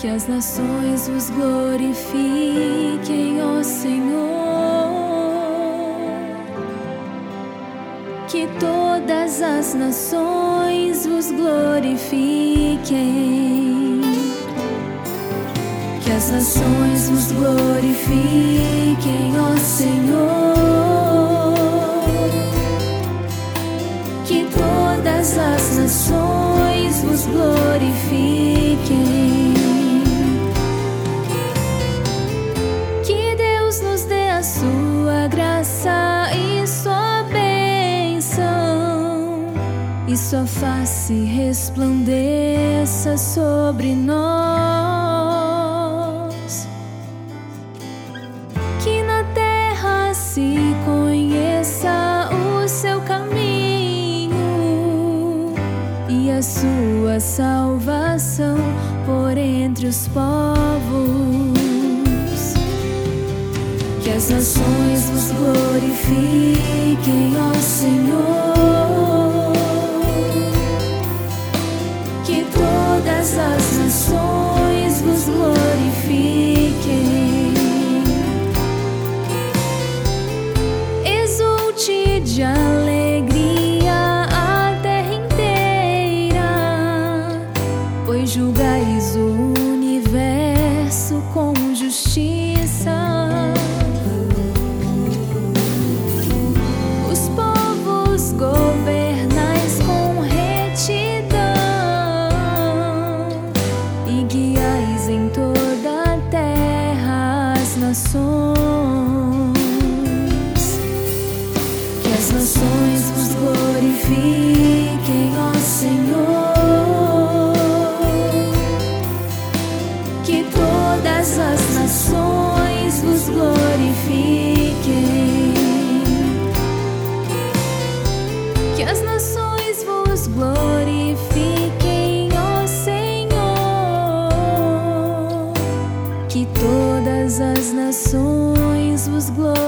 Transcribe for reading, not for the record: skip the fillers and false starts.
Que as nações vos glorifiquem, ó Senhor. Que todas as nações vos glorifiquem. Que as nações vos glorifiquem, ó Senhor. Que todas as nações vos glorifiquem. Sua graça e sua bênção, e sua face resplandeça sobre nós. Que na terra se conheça o seu caminho e a sua salvação por entre os povos. Que as nações vos glorifiquem, ó Senhor. Que todas as nações vos glorifiquem. Exulte de alegria a terra inteira, pois julgais o universo com justiça. Governais com retidão e guiais em toda a terra as nações. Que as nações vos glorifiquem, ó Senhor. Que todas as nações vos glorifiquem. Que as nações vos glorifiquem, ó Senhor. Que todas as nações vos glorifiquem.